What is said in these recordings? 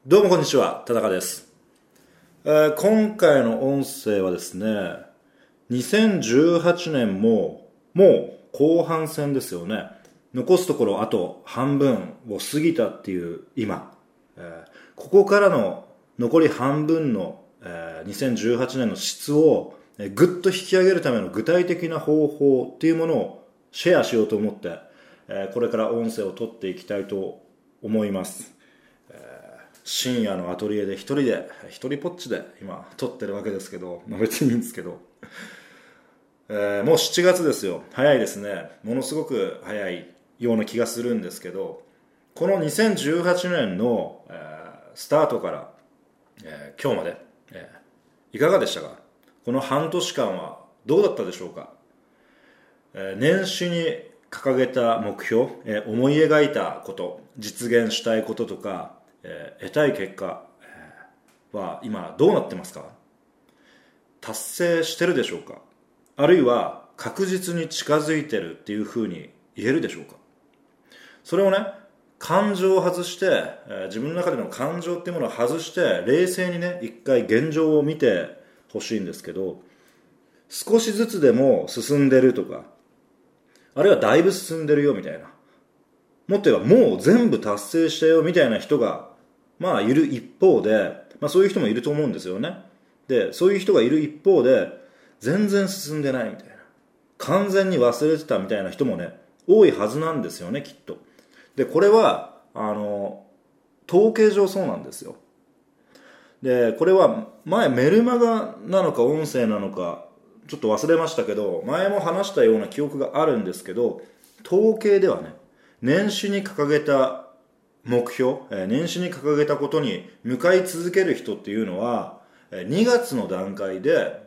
どうもこんにちは、田中です。今回の音声はですね、2018年もう後半戦ですよね。残すところあと半分を過ぎたっていう今、ここからの残り半分の、2018年の質をぐっと引き上げるための具体的な方法っていうものをシェアしようと思って、これから音声を取っていきたいと思います。深夜のアトリエで一人ぽっちで今撮ってるわけですけど、別にいいんですけど、もう7月ですよ。早いですね。ものすごく早いような気がするんですけど、この2018年の、スタートから、今日まで、いかがでしたか？この半年間はどうだったでしょうか？年始に掲げた目標、思い描いたこと、実現したいこととか、得たい結果は今どうなってますか？達成してるでしょうか？あるいは確実に近づいてるっていうふうに言えるでしょうか？それをね、感情を外して、自分の中での感情っていうものを外して冷静にね、一回現状を見てほしいんですけど、少しずつでも進んでるとか、あるいはだいぶ進んでるよみたいな、もっと言えばもう全部達成したよみたいな人がいる一方で、そういう人もいると思うんですよね。で、そういう人がいる一方で、全然進んでないみたいな、完全に忘れてたみたいな人もね、多いはずなんですよね、きっと。で、これは統計上そうなんですよ。で、これは前メルマガなのか音声なのかちょっと忘れましたけど、前も話したような記憶があるんですけど、統計ではね、年始に掲げた目標、年始に掲げたことに向かい続ける人っていうのは、2月の段階で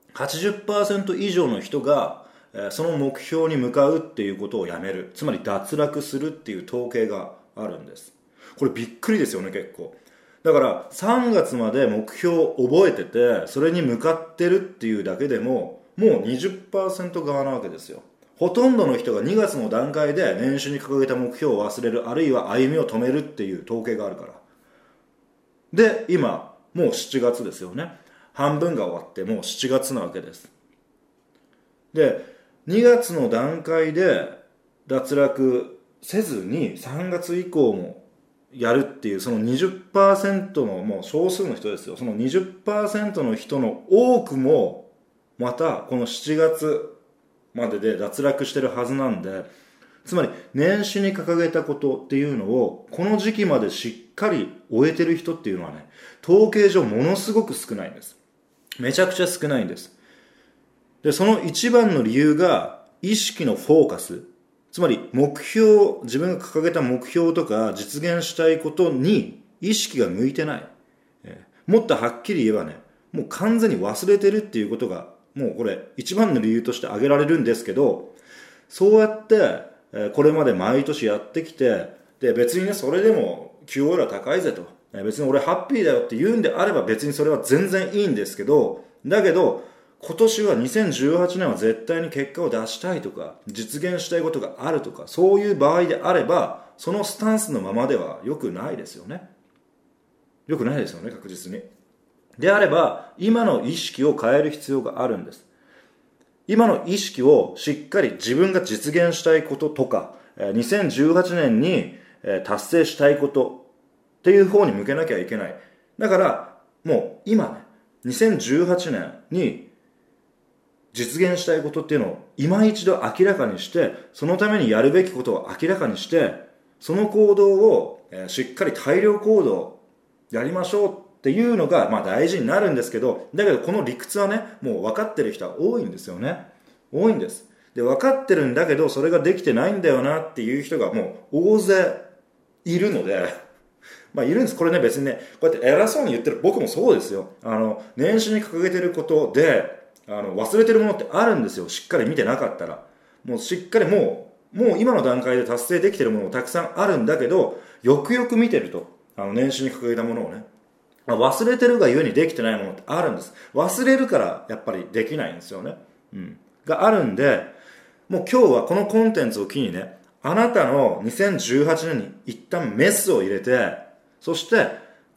80% 以上の人がその目標に向かうっていうことをやめる、つまり脱落するっていう統計があるんです。これびっくりですよね、結構。だから3月まで目標を覚えてて、それに向かってるっていうだけでももう 20% 側なわけですよ。ほとんどの人が2月の段階で年始に掲げた目標を忘れる、あるいは歩みを止めるっていう統計があるから。で、今もう7月ですよね。半分が終わってもう7月なわけです。で、2月の段階で脱落せずに3月以降もやるっていう、その 20% のもう少数の人ですよ。その 20% の人の多くもまたこの7月までで脱落してるはずなんで、つまり年始に掲げたことっていうのをこの時期までしっかり終えてる人っていうのはね、統計上ものすごく少ないんです。めちゃくちゃ少ないんです。で、その一番の理由が意識のフォーカス、つまり目標、自分が掲げた目標とか実現したいことに意識が向いてない。もっとはっきり言えばね、もう完全に忘れてるっていうことが、もうこれ一番の理由として挙げられるんですけど、そうやってこれまで毎年やってきて、で別にね、それでも QOL は高いぜと、別に俺ハッピーだよって言うんであれば別にそれは全然いいんですけど、だけど今年は2018年は絶対に結果を出したいとか実現したいことがあるとか、そういう場合であればそのスタンスのままでは良くないですよね。良くないですよね、確実に。であれば今の意識を変える必要があるんです。今の意識をしっかり自分が実現したいこととか2018年に達成したいことっていう方に向けなきゃいけない。だからもう今ね、2018年に実現したいことっていうのを今一度明らかにして、そのためにやるべきことを明らかにして、その行動をしっかり大量行動やりましょうっていうのが大事になるんですけど、だけどこの理屈はね、もう分かってる人は多いんですよね。多いんです。で、分かってるんだけどそれができてないんだよなっていう人がもう大勢いるので、いるんです。これね、別にね、こうやって偉そうに言ってる僕もそうですよ。年始に掲げてることで忘れてるものってあるんですよ。しっかり見てなかったら。もうしっかりもう今の段階で達成できてるものもたくさんあるんだけど、よくよく見てると年始に掲げたものをね、忘れてるがゆえにできてないものってあるんです。忘れるからやっぱりできないんですよね。があるんで、もう今日はこのコンテンツを機にね、あなたの2018年に一旦メスを入れて、そして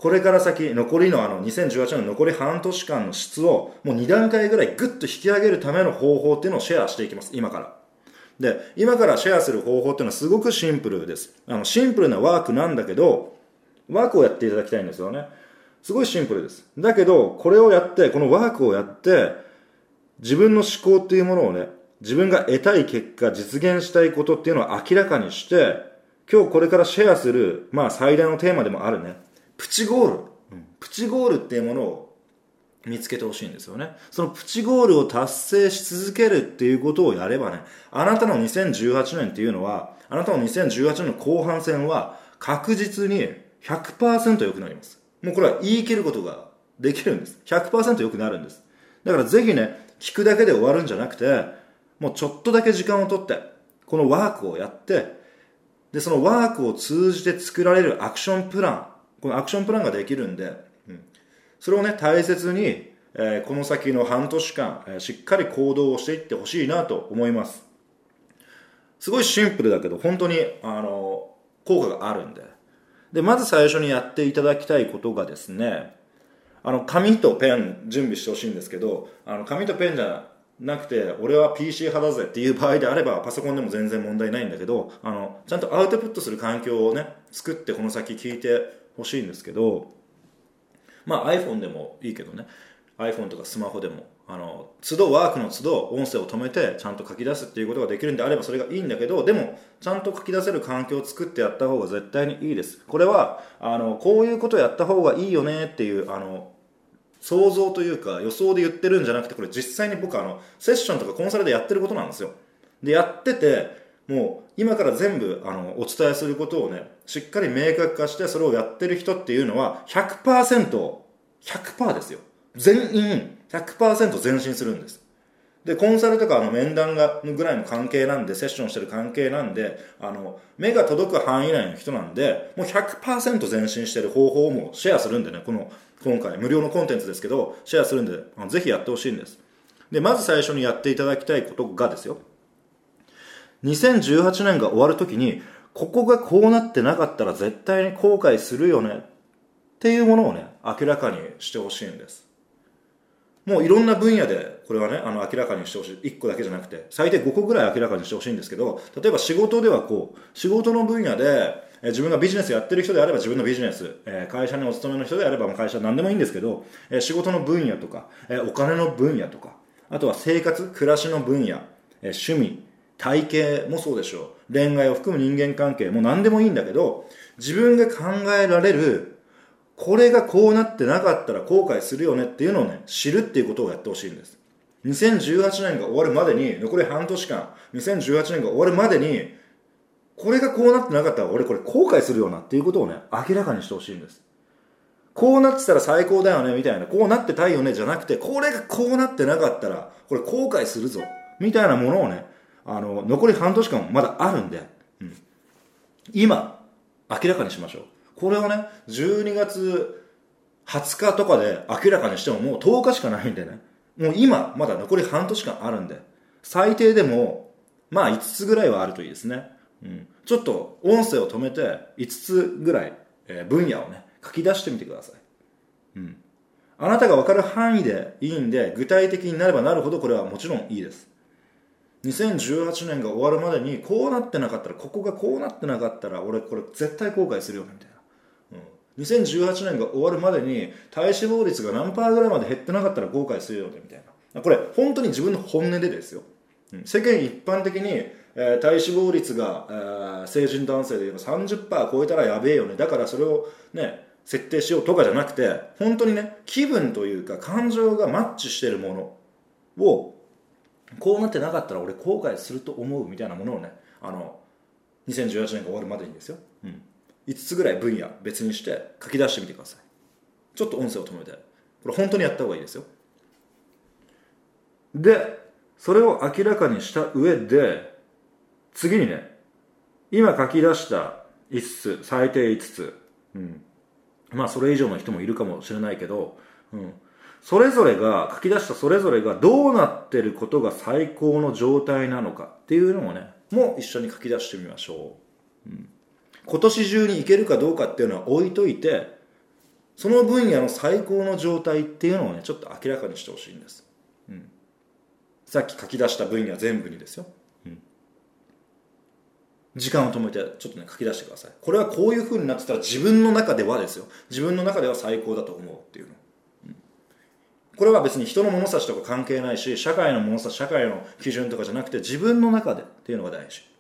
これから先、残りの2018年の残り半年間の質をもう2段階ぐらいグッと引き上げるための方法っていうのをシェアしていきます、今から。で、今からシェアする方法っていうのはすごくシンプルです。シンプルなワークなんだけど、ワークをやっていただきたいんですよね。すごいシンプルです。だけど、これをやって、このワークをやって、自分の思考っていうものをね、自分が得たい結果、実現したいことっていうのを明らかにして、今日これからシェアする、最大のテーマでもあるね、プチゴール。プチゴールっていうものを見つけてほしいんですよね。そのプチゴールを達成し続けるっていうことをやればね、あなたの2018年っていうのは、あなたの2018年の後半戦は確実に 100% 良くなります。もうこれは言い切ることができるんです。100% 良くなるんです。だからぜひね、聞くだけで終わるんじゃなくて、もうちょっとだけ時間をとって、このワークをやって、で、そのワークを通じて作られるアクションプラン、このアクションプランができるんで、それをね、大切に、この先の半年間、しっかり行動をしていってほしいなと思います。すごいシンプルだけど、本当に、効果があるんで。で、まず最初にやっていただきたいことがですね、紙とペン準備してほしいんですけど、紙とペンじゃなくて、俺は PC 派だぜっていう場合であれば、パソコンでも全然問題ないんだけど、ちゃんとアウトプットする環境をね、作ってこの先聞いてほしいんですけど、iPhone でもいいけどね、 iPhone とかスマホでも都度ワークの都度音声を止めてちゃんと書き出すっていうことができるんであればそれがいいんだけど、でもちゃんと書き出せる環境を作ってやった方が絶対にいいです。これはこういうことをやった方がいいよねっていう想像というか予想で言ってるんじゃなくて、これ実際に僕セッションとかコンサルでやってることなんですよ。でやってて、もう今から全部お伝えすることをね、しっかり明確化して、それをやってる人っていうのは 100% ですよ。全員 100% 前進するんです。でコンサルとか面談ぐらいの関係なんで、セッションしてる関係なんで、目が届く範囲内の人なんで、もう 100% 前進してる方法もシェアするんでね、今回無料のコンテンツですけどシェアするんで、ぜひやってほしいんです。でまず最初にやっていただきたいことがですよ、2018年が終わるときに、ここがこうなってなかったら絶対に後悔するよねっていうものをね、明らかにしてほしいんです。もういろんな分野でこれはね、明らかにしてほしい。1個だけじゃなくて、最低5個ぐらい明らかにしてほしいんですけど、例えば仕事では仕事の分野で、自分がビジネスやってる人であれば自分のビジネス、会社にお勤めの人であれば会社何でもいいんですけど、仕事の分野とか、お金の分野とか、あとは生活、暮らしの分野、趣味、体型もそうでしょう。恋愛を含む人間関係も何でもいいんだけど、自分が考えられる、これがこうなってなかったら後悔するよねっていうのをね、知るっていうことをやってほしいんです。2018年が終わるまでに、残り半年間、2018年が終わるまでに、これがこうなってなかったら俺これ後悔するよなっていうことをね、明らかにしてほしいんです。こうなってたら最高だよねみたいな、こうなってたいよねじゃなくて、これがこうなってなかったらこれ後悔するぞみたいなものをね、残り半年間まだあるんで、今明らかにしましょう。これをね、12月20日とかで明らかにしてももう10日しかないんでね、もう今まだ残り半年間あるんで、最低でも5つぐらいはあるといいですね。ちょっと音声を止めて5つぐらい分野をね書き出してみてください。あなたが分かる範囲でいいんで、具体的になればなるほどこれはもちろんいいです。2018年が終わるまでにこうなってなかったら、ここがこうなってなかったら俺これ絶対後悔するよねみたいな、2018年が終わるまでに体脂肪率が何パーぐらいまで減ってなかったら後悔するよねみたいな、これ本当に自分の本音でですよ。世間一般的に、体脂肪率が、成人男性で言えば 30% 超えたらやべえよね、だからそれをね設定しようとかじゃなくて、本当にね、気分というか感情がマッチしてるものを、こうなってなかったら俺後悔すると思うみたいなものをね、2018年が終わるまでにですよ、5つぐらい分野別にして書き出してみてください。ちょっと音声を止めて、これ本当にやった方がいいですよ。でそれを明らかにした上で、次にね、今書き出した5つ、最低5つ、それ以上の人もいるかもしれないけど、それぞれが書き出したそれぞれがどうなってることが最高の状態なのかっていうのをね、もう一緒に書き出してみましょう。今年中にいけるかどうかっていうのは置いといて、 その分野の最高の状態っていうのをね、ちょっと明らかにしてほしいんです。さっき書き出した分野全部にですよ。時間を止めてちょっとね書き出してください。これはこういう風になってたら自分の中ではですよ。自分の中では最高だと思うっていうの。これは別に人の物差しとか関係ないし、社会の物差し、社会の基準とかじゃなくて自分の中でっていうのが大事。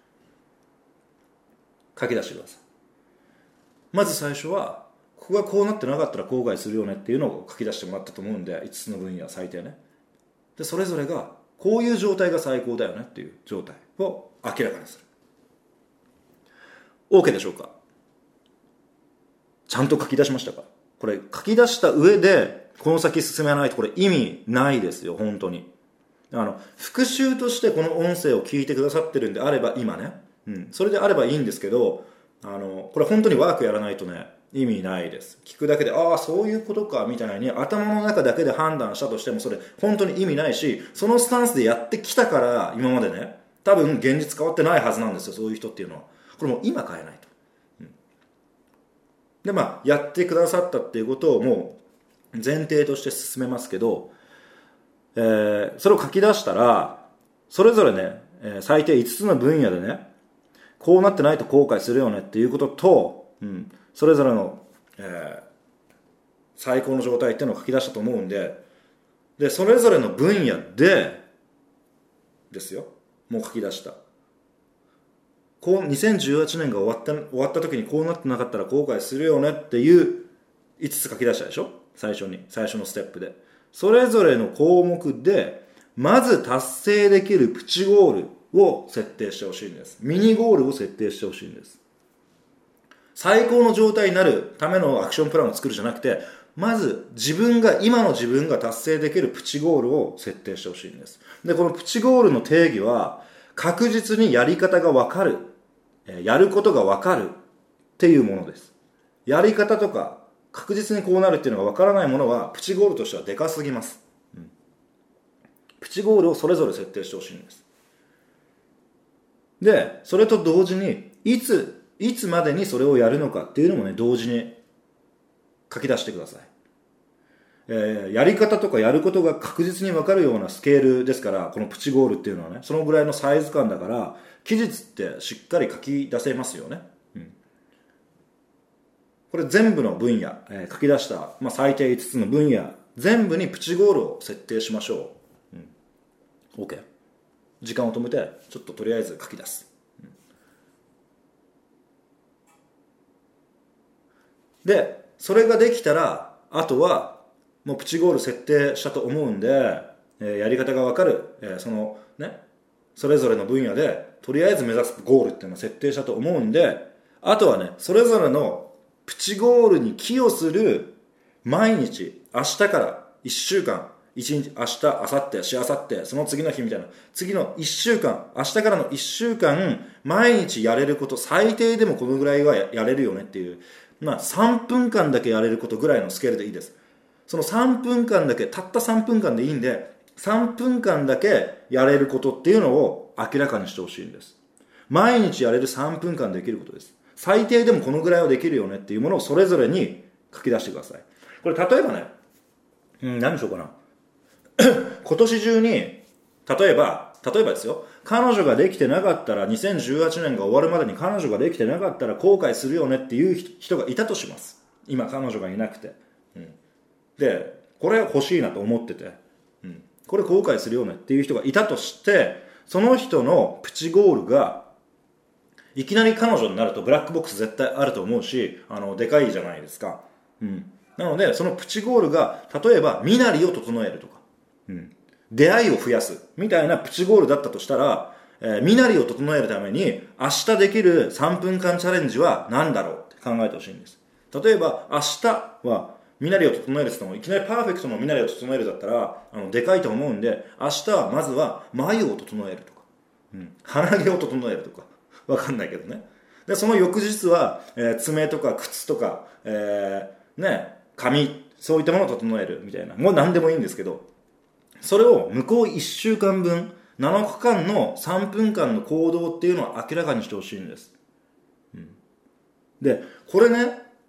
書き出してください。まず最初は、ここがこうなってなかったら後悔するよねっていうのを書き出してもらったと思うんで、5つの分野最低ね。で、それぞれがこういう状態が最高だよねっていう状態を明らかにする。OK でしょうか？ちゃんと書き出しましたか？これ書き出した上でこの先進めないとこれ意味ないですよ、本当に。復習としてこの音声を聞いてくださってるんであれば今ね、それであればいいんですけど、これ本当にワークやらないとね、意味ないです。聞くだけで、ああ、そういうことか、みたいに頭の中だけで判断したとしてもそれ本当に意味ないし、そのスタンスでやってきたから今までね、多分現実変わってないはずなんですよ、そういう人っていうのは。これもう今変えないと。で、やってくださったっていうことをもう前提として進めますけど、それを書き出したら、それぞれね、最低5つの分野でね、こうなってないと後悔するよねっていうことと、それぞれの、最高の状態っていうのを書き出したと思うんで、それぞれの分野で、ですよ、もう書き出した。こう2018年が終わった時にこうなってなかったら後悔するよねっていう5つ書き出したでしょ、最初のステップで。それぞれの項目でまず達成できるプチゴールを設定してほしいんです。ミニゴールを設定してほしいんです。最高の状態になるためのアクションプランを作るじゃなくて、まず今の自分が達成できるプチゴールを設定してほしいんです。で、このプチゴールの定義は確実にやり方がわかる、やることがわかるっていうものです。やり方とか確実にこうなるっていうのがわからないものはプチゴールとしてはでかすぎます。プチゴールをそれぞれ設定してほしいんです。で、それと同時にいつまでにそれをやるのかっていうのもね、同時に書き出してください。やり方とかやることが確実に分かるようなスケールですから、このプチゴールっていうのはね、そのぐらいのサイズ感だから期日ってしっかり書き出せますよね。これ全部の分野、書き出した、最低5つの分野全部にプチゴールを設定しましょう。OK。時間を止めてちょっととりあえず書き出す。で、それができたらあとはもうプチゴール設定したと思うんで、やり方が分かる、それぞれの分野でとりあえず目指すゴールっていうのを設定したと思うんで、あとはね、それぞれのプチゴールに寄与する毎日、明日から1週間、1日、明日、明後日、しあさって、その次の日みたいな、次の1週間、明日からの1週間、毎日やれること、最低でもこのぐらいはやれるよねっていう、3分間だけやれることぐらいのスケールでいいです。その3分間だけ、たった3分間でいいんで、3分間だけやれることっていうのを明らかにしてほしいんです。毎日やれる3分間できることです。最低でもこのぐらいはできるよねっていうものをそれぞれに書き出してください。これ例えばね、何でしょうかな。今年中に、例えばですよ、彼女ができてなかったら、2018年が終わるまでに彼女ができてなかったら後悔するよねっていう人がいたとします。今彼女がいなくて。で、これ欲しいなと思ってて、これ後悔するよねっていう人がいたとして、その人のプチゴールが、いきなり彼女になるとブラックボックス絶対あると思うし、でかいじゃないですか。なので、そのプチゴールが、例えば、身なりを整えるとか、出会いを増やす、みたいなプチゴールだったとしたら、身なりを整えるために、明日できる3分間チャレンジは何だろうって考えてほしいんです。例えば、明日は、身なりを整えるって言っても、いきなりパーフェクトの身なりを整えるだったら、でかいと思うんで、明日はまずは眉を整えるとか、鼻毛を整えるとか、わかんないけどね。で、その翌日は、爪とか靴とか、髪、そういったものを整えるみたいな。もう何でもいいんですけど、それを向こう1週間分、7日間の3分間の行動っていうのを明らかにしてほしいんです。で、これね、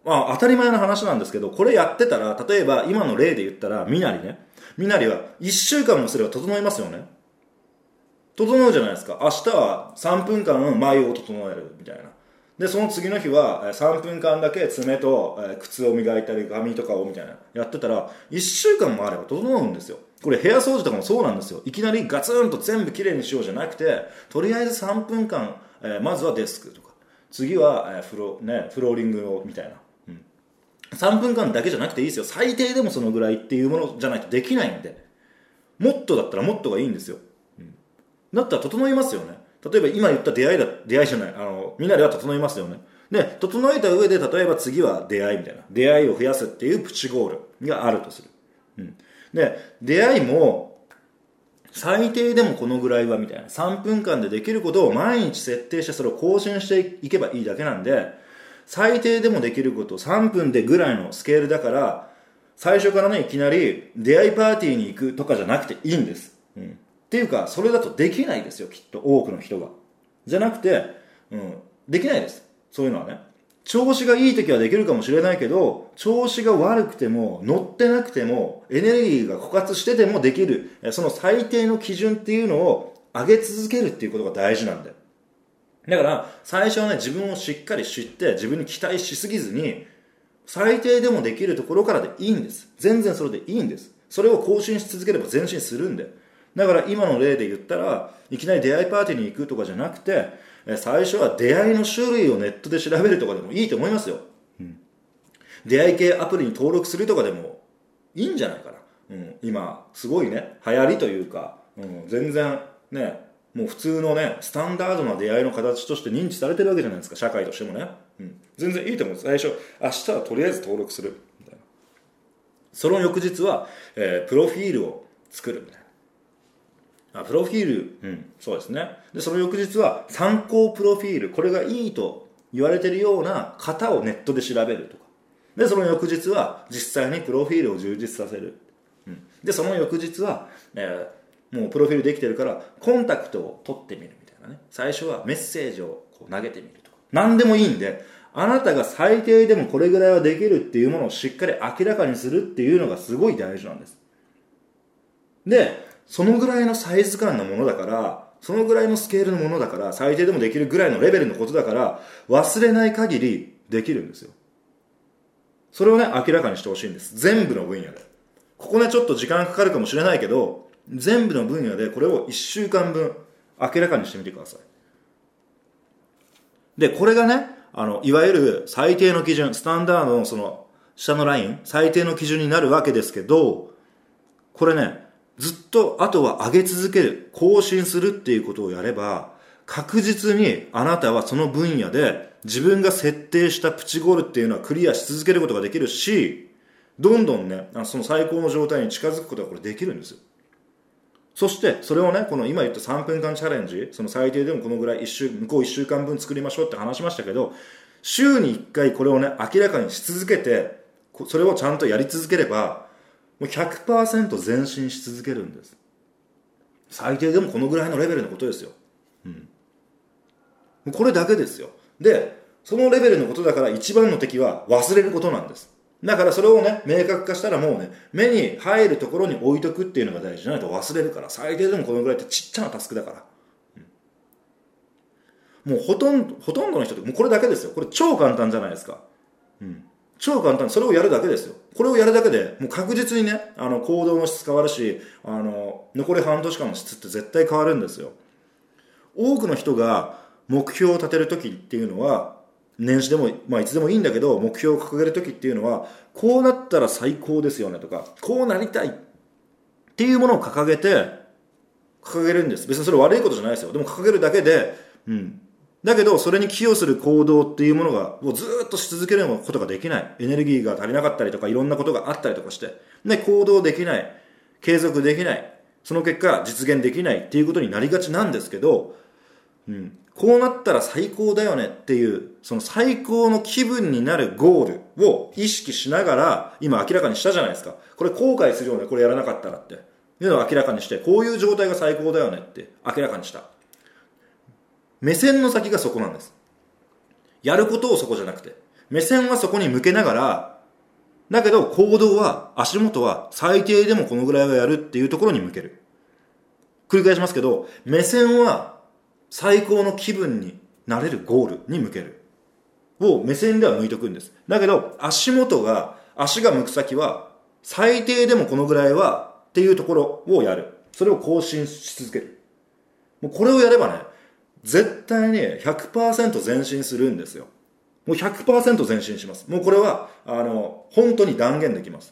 まあ当たり前の話なんですけど、これやってたら、例えば今の例で言ったら、身なりは1週間もすれば整いますよね。整うじゃないですか。明日は3分間眉を整えるみたいな。で、その次の日は3分間だけ爪と靴を磨いたり髪とかをみたいなやってたら、1週間もあれば整うんですよ。これ部屋掃除とかもそうなんですよ。いきなりガツンと全部きれいにしようじゃなくて、とりあえず3分間、まずはデスクとか、次はフローリングをみたいな。3分間だけじゃなくていいですよ。最低でもそのぐらいっていうものじゃないとできないんで。もっとだったらもっとがいいんですよ。だったら整いますよね。例えば今言った出会いじゃない、身なりは整いますよね。で、整えた上で、例えば次は出会いみたいな。出会いを増やすっていうプチゴールがあるとする。で、出会いも、最低でもこのぐらいはみたいな。3分間でできることを毎日設定してそれを更新していけばいいだけなんで、最低でもできること3分でぐらいのスケールだから、最初からね、いきなり出会いパーティーに行くとかじゃなくていいんです。っていうか、それだとできないですよ、きっと多くの人が。じゃなくて、できないです。そういうのはね。調子がいい時はできるかもしれないけど、調子が悪くても、乗ってなくても、エネルギーが枯渇しててもできる、その最低の基準っていうのを上げ続けるっていうことが大事なんだよ。だから、最初はね、自分をしっかり知って、自分に期待しすぎずに、最低でもできるところからでいいんです。全然それでいいんです。それを更新し続ければ前進するんで。だから今の例で言ったら、いきなり出会いパーティーに行くとかじゃなくて、最初は出会いの種類をネットで調べるとかでもいいと思いますよ。出会い系アプリに登録するとかでもいいんじゃないかな。今、すごいね、流行りというか、全然ね、もう普通のね、スタンダードな出会いの形として認知されてるわけじゃないですか、社会としてもね。全然いいと思うんです。最初、明日はとりあえず登録する。みたいな。その翌日は、プロフィールを作るみたいな。プロフィール、そうですね。で、その翌日は参考プロフィール、これがいいと言われているような方をネットで調べるとか。で、その翌日は実際にプロフィールを充実させる。で、その翌日は、もうプロフィールできてるからコンタクトを取ってみるみたいなね。最初はメッセージをこう投げてみるとか。何でもいいんで、あなたが最低でもこれぐらいはできるっていうものをしっかり明らかにするっていうのがすごい大事なんです。で、そのぐらいのサイズ感のものだから、そのぐらいのスケールのものだから、最低でもできるぐらいのレベルのことだから、忘れない限りできるんですよ。それをね、明らかにしてほしいんです。全部の分野で。ここね、ちょっと時間かかるかもしれないけど、全部の分野でこれを1週間分明らかにしてみてください。で、これがね、いわゆる最低の基準、スタンダードのその下のライン、最低の基準になるわけですけど、これね、ずっとあとは上げ続ける、更新するっていうことをやれば、確実にあなたはその分野で自分が設定したプチゴールっていうのはクリアし続けることができるし、どんどんね、その最高の状態に近づくことがこれできるんですよ。そしてそれをね、この今言った3分間チャレンジ、その最低でもこのぐらい向こう1週間分作りましょうって話しましたけど、週に1回これをね、明らかにし続けて、それをちゃんとやり続ければ、もう 100% 前進し続けるんです。最低でもこのぐらいのレベルのことですよ。これだけですよ。で、そのレベルのことだから一番の敵は忘れることなんです。だからそれをね、明確化したらもうね、目に入るところに置いとくっていうのが大事じゃないと忘れるから、最低でもこのぐらいってちっちゃなタスクだから。もうほとんどの人ってもうこれだけですよ。これ超簡単じゃないですか。超簡単。それをやるだけですよ。これをやるだけで、もう確実にね、行動の質変わるし、残り半年間の質って絶対変わるんですよ。多くの人が目標を立てるときっていうのは、年始でも、いつでもいいんだけど、目標を掲げるときっていうのは、こうなったら最高ですよねとか、こうなりたいっていうものを掲げるんです。別にそれ悪いことじゃないですよ。でも掲げるだけで、だけど、それに寄与する行動っていうものが、もうずっとし続けることができない。エネルギーが足りなかったりとか、いろんなことがあったりとかして、で、行動できない。継続できない。その結果、実現できないっていうことになりがちなんですけど、こうなったら最高だよねっていう、その最高の気分になるゴールを意識しながら、今明らかにしたじゃないですか。これ後悔するよね、これやらなかったらって。いうのを明らかにして、こういう状態が最高だよねって明らかにした。目線の先がそこなんです。やることをそこじゃなくて、 目線はそこに向けながら、だけど行動は、足元は最低でもこのぐらいはやるっていうところに向ける。繰り返しますけど、目線は最高の気分になれるゴールに向ける。を目線では向いておくんです。だけど足が向く先は最低でもこのぐらいはっていうところをやる。それを更新し続ける。もうこれをやればね、絶対に 100% 前進するんですよ。もう 100% 前進します。もうこれは本当に断言できます。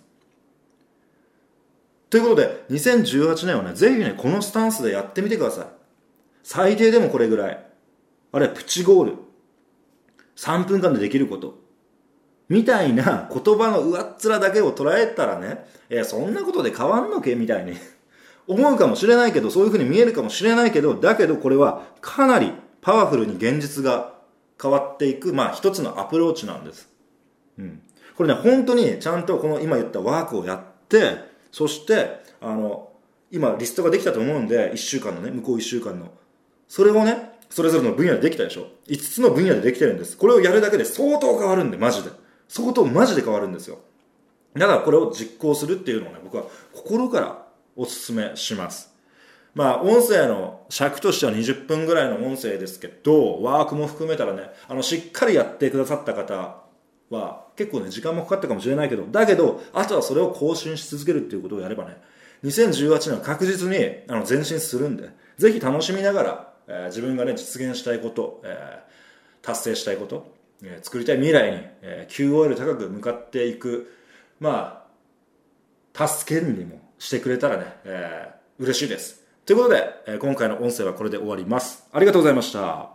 ということで2018年はね、ぜひねこのスタンスでやってみてください。最低でもこれぐらい、あれプチゴール、3分間でできることみたいな言葉の上っ面だけを捉えたらね、そんなことで変わんのけみたいに思うかもしれないけど、そういうふうに見えるかもしれないけど、だけどこれはかなりパワフルに現実が変わっていく、一つのアプローチなんです。これね、本当にちゃんとこの今言ったワークをやって、そして今リストができたと思うんで、1週間のね、向こう1週間のそれをね、それぞれの分野でできたでしょ。5つの分野でできてるんです。これをやるだけで相当変わるんで、マジで変わるんですよ。だからこれを実行するっていうのをね、僕は心からお勧めします。音声の尺としては20分ぐらいの音声ですけど、ワークも含めたらね、しっかりやってくださった方は結構ね、時間もかかったかもしれないけど、だけどあとはそれを更新し続けるっていうことをやればね、2018年は確実に前進するんで、ぜひ楽しみながら自分がね実現したいこと、達成したいこと、作りたい未来に、QOL 高く向かっていく、助けにもしてくれたらね、嬉しいです。ということで、今回の音声はこれで終わります。ありがとうございました。